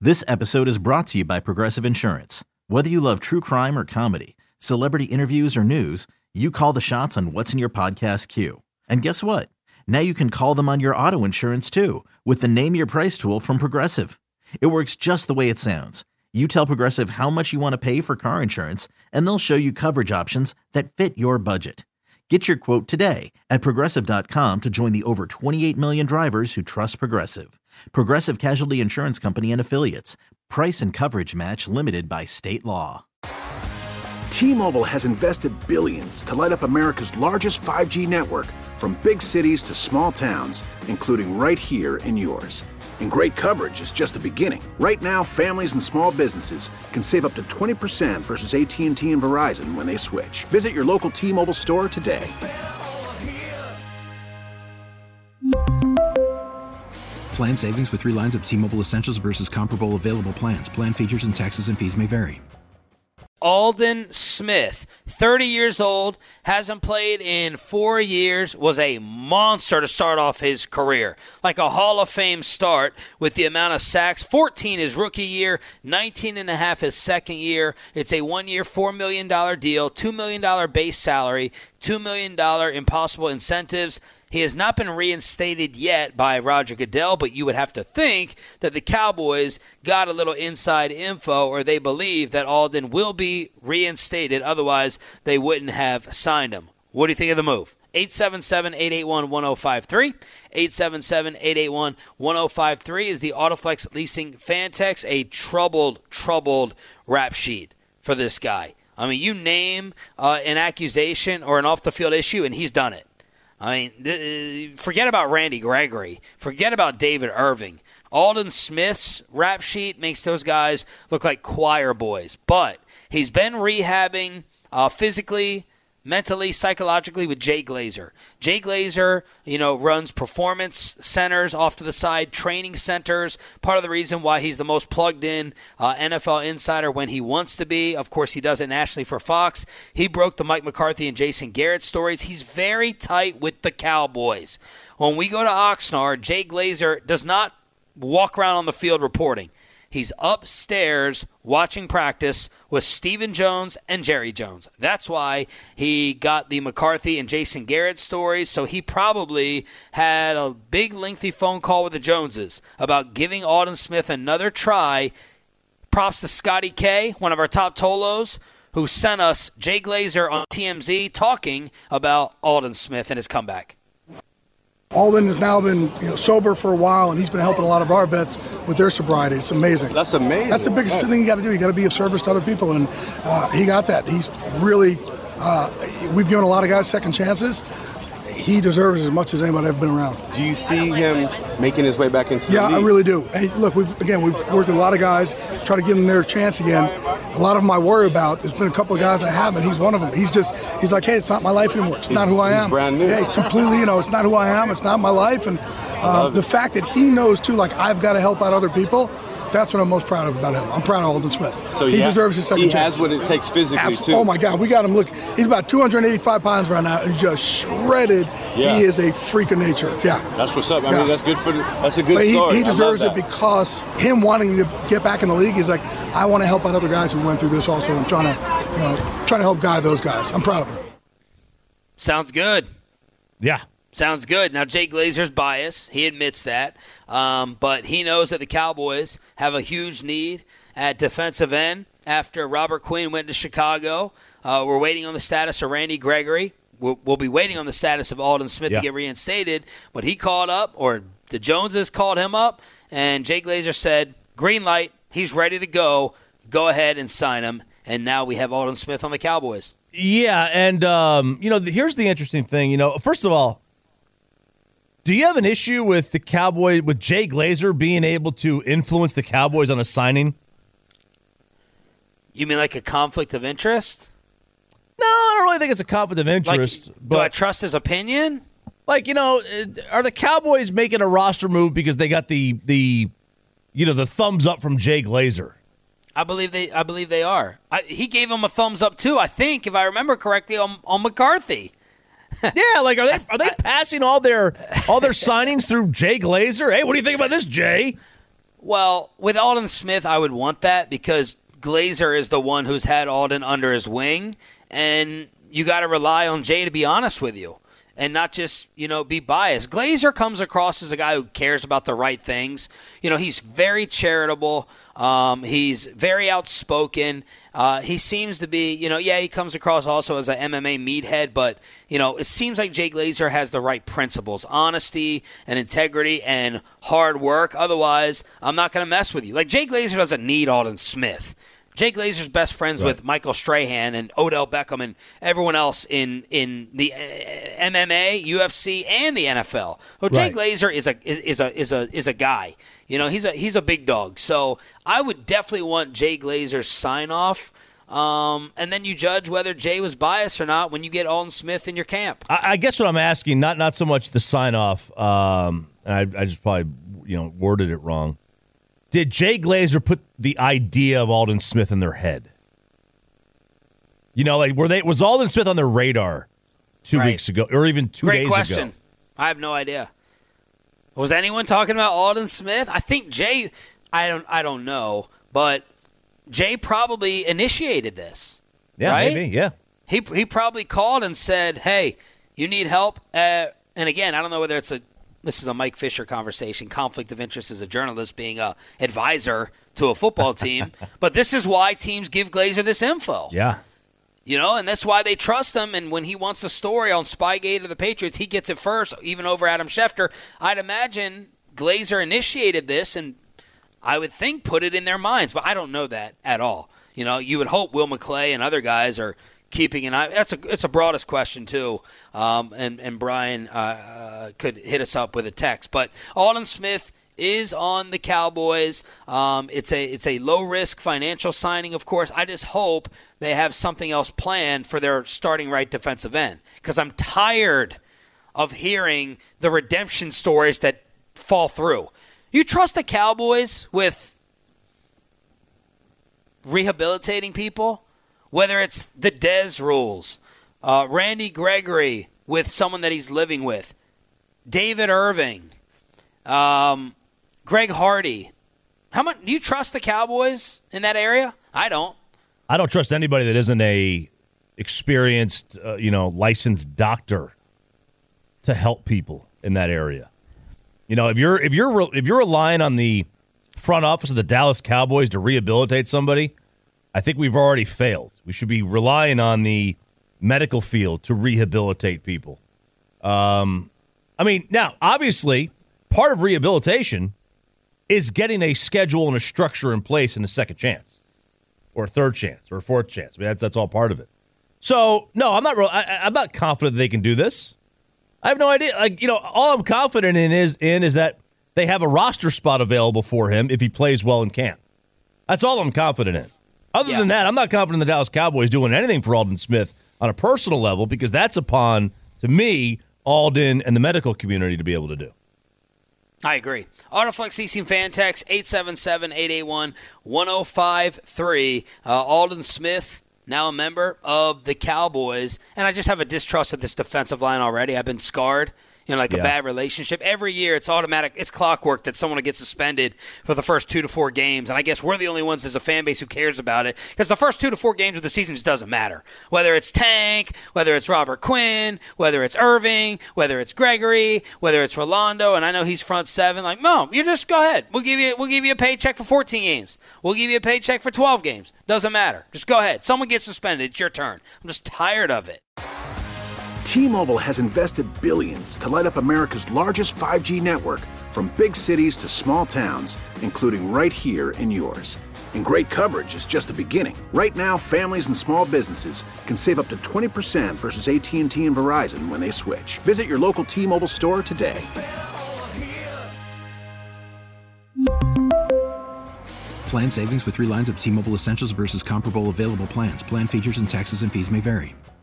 This episode is brought to you by Progressive Insurance. Whether you love true crime or comedy, celebrity interviews or news, you call the shots on what's in your podcast queue. And guess what? Now you can call them on your auto insurance too with the Name Your Price tool from Progressive. It works just the way it sounds. You tell Progressive how much you want to pay for car insurance, and they'll show you coverage options that fit your budget. Get your quote today at Progressive.com to join the over 28 million drivers who trust Progressive. Progressive Casualty Insurance Company and Affiliates. Price and coverage match limited by state law. T-Mobile has invested billions to light up America's largest 5G network, from big cities to small towns, including right here in yours. And great coverage is just the beginning. Right now, families and small businesses can save up to 20% versus AT&T and Verizon when they switch. Visit your local T-Mobile store today. Plan savings with 3 lines of T-Mobile Essentials versus comparable available plans. Plan features and taxes and fees may vary. Aldon Smith, 30 years old, hasn't played in 4 years, was a monster to start off his career. Like a Hall of Fame start with the amount of sacks. 14 his rookie year, 19 and a half his second year. It's a 1-year, $4 million deal, $2 million base salary, $2 million impossible incentives. He has not been reinstated yet by Roger Goodell, but you would have to think that the Cowboys got a little inside info, or they believe that Aldon will be reinstated. Otherwise, they wouldn't have signed him. What do you think of the move? 877-881-1053. 877-881-1053 is the Autoflex Leasing fan text. A troubled rap sheet for this guy. I mean, you name an accusation or an off-the-field issue, and he's done it. I mean, forget about Randy Gregory. Forget about David Irving. Aldon Smith's rap sheet makes those guys look like choir boys. But he's been rehabbing physically, mentally, psychologically with Jay Glazer. Jay Glazer, runs performance centers off to the side, training centers. Part of the reason why he's the most plugged in NFL insider when he wants to be. Of course, he does it nationally for Fox. He broke the Mike McCarthy and Jason Garrett stories. He's very tight with the Cowboys. When we go to Oxnard, Jay Glazer does not walk around on the field reporting. He's upstairs watching practice with Stephen Jones and Jerry Jones. That's why he got the McCarthy and Jason Garrett stories. So he probably had a big, lengthy phone call with the Joneses about giving Aldon Smith another try. Props to Scotty K, one of our top Tolos, who sent us Jay Glazer on TMZ talking about Aldon Smith and his comeback. Aldon has now been sober for a while, and he's been helping a lot of our vets with their sobriety. It's amazing. That's amazing. That's the biggest thing you got to do. You got to be of service to other people, and he got that. He's really we've given a lot of guys second chances. He deserves as much as anybody I've been around. Do you see him making his way back into the league? I really do. Hey, look, we've worked with a lot of guys, try to give them their chance again. A lot of them I worry about. There's been a couple of guys I haven't. He's one of them. He's like, hey, it's not my life anymore. It's not who I am. He's brand new. Yeah, he's completely, it's not who I am. It's not my life. And the fact that he knows, too, like, I've got to help out other people, that's what I'm most proud of about him. I'm proud of Aldon Smith. So he deserves his second chance. He has what it takes physically, too. Oh, my God. We got him. Look, he's about 285 pounds right now. He's just shredded. Yeah. He is a freak of nature. Yeah. That's what's up. I mean, that's good that's a good story. He deserves it because him wanting to get back in the league is like, I want to help out other guys who went through this also and trying to help guide those guys. I'm proud of him. Sounds good. Yeah. Sounds good. Now, Jay Glazer's biased. He admits that. But he knows that the Cowboys have a huge need at defensive end after Robert Quinn went to Chicago. We're waiting on the status of Randy Gregory. We'll be waiting on the status of Aldon Smith to get reinstated. But he called up, or the Joneses called him up, and Jay Glazer said, green light, he's ready to go. Go ahead and sign him. And now we have Aldon Smith on the Cowboys. Yeah, and, here's the interesting thing. First of all, do you have an issue with the Cowboy, with Jay Glazer being able to influence the Cowboys on a signing? You mean like a conflict of interest? No, I don't really think it's a conflict of interest. Do I trust his opinion? Like, are the Cowboys making a roster move because they got the thumbs up from Jay Glazer? I believe they are. He gave him a thumbs up too, I think, if I remember correctly, on McCarthy. Yeah, like are they passing all their signings through Jay Glazer? Hey, what do you think about this, Jay? Well, with Aldon Smith, I would want that because Glazer is the one who's had Aldon under his wing, and you got to rely on Jay to be honest with you and not just, be biased. Glazer comes across as a guy who cares about the right things. He's very charitable. He's very outspoken. He seems to be, he comes across also as an MMA meathead, but, it seems like Jay Glazer has the right principles, honesty and integrity and hard work. Otherwise, I'm not going to mess with you. Like, Jay Glazer doesn't need Aldon Smith. Jay Glazer's best friends with Michael Strahan and Odell Beckham and everyone else in the MMA, UFC, and the NFL. Well, Jay Glazer is a guy. He's a big dog. So I would definitely want Jay Glazer's sign off. And then you judge whether Jay was biased or not when you get Aldon Smith in your camp. I guess what I'm asking, not so much the sign off. And I just probably worded it wrong. Did Jay Glazer put the idea of Aldon Smith in their head? Was Aldon Smith on their radar 2 weeks ago or even 2 days ago? Great question. I have no idea. Was anyone talking about Aldon Smith? I think Jay, I don't know, but Jay probably initiated this. Yeah, right? Maybe, yeah. He probably called and said, hey, you need help? And again, I don't know whether this is a Mike Fisher conversation, conflict of interest as a journalist being an advisor to a football team. But this is why teams give Glazer this info. Yeah. And that's why they trust him. And when he wants a story on Spygate or the Patriots, he gets it first, even over Adam Schefter. I'd imagine Glazer initiated this and I would think put it in their minds. But I don't know that at all. You would hope Will McClay and other guys are keeping an eye. It's a broadest question too, and Brian could hit us up with a text. But Aldon Smith is on the Cowboys. It's a low risk financial signing, of course. I just hope they have something else planned for their starting right defensive end because I'm tired of hearing the redemption stories that fall through. You trust the Cowboys with rehabilitating people? Whether it's the Dez rules, Randy Gregory with someone that he's living with, David Irving, Greg Hardy. How much do you trust the Cowboys in that area? I don't. I don't trust anybody that isn't a experienced, licensed doctor to help people in that area. If you're relying on the front office of the Dallas Cowboys to rehabilitate somebody, I think we've already failed. We should be relying on the medical field to rehabilitate people. Now, obviously, part of rehabilitation is getting a schedule and a structure in place and a second chance or a third chance or a fourth chance. That's all part of it. So, no, I'm not confident that they can do this. I have no idea. All I'm confident in is that they have a roster spot available for him if he plays well in camp. That's all I'm confident in. Other than that, I'm not confident the Dallas Cowboys doing anything for Aldon Smith on a personal level because that's upon, to me, Aldon and the medical community to be able to do. I agree. Autoflex Leasing Fan Text 877-881-1053. Aldon Smith, now a member of the Cowboys. And I just have a distrust of this defensive line already. I've been scarred. A bad relationship. Every year it's automatic. It's clockwork that someone will get suspended for the first 2 to 4 games. And I guess we're the only ones as a fan base who cares about it because the first 2 to 4 games of the season just doesn't matter. Whether it's Tank, whether it's Robert Quinn, whether it's Irving, whether it's Gregory, whether it's Rolando, and I know he's front seven. No, you just go ahead. We'll give you a paycheck for 14 games. We'll give you a paycheck for 12 games. Doesn't matter. Just go ahead. Someone gets suspended. It's your turn. I'm just tired of it. T-Mobile has invested billions to light up America's largest 5G network from big cities to small towns, including right here in yours. And great coverage is just the beginning. Right now, families and small businesses can save up to 20% versus AT&T and Verizon when they switch. Visit your local T-Mobile store today. Plan savings with 3 lines of T-Mobile Essentials versus comparable available plans. Plan features and taxes and fees may vary.